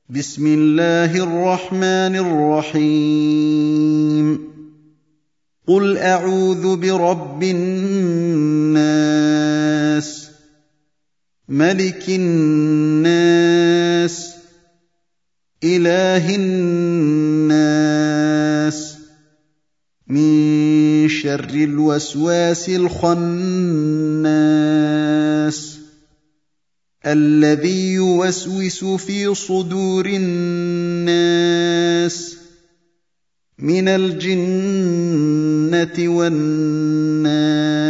بسم الله الرحمن الرحيم قل أعوذ برب الناس ملك الناس إله الناس من شر الوسواس الخناس الذي يوسوس في صدور الناس من الجنة والناس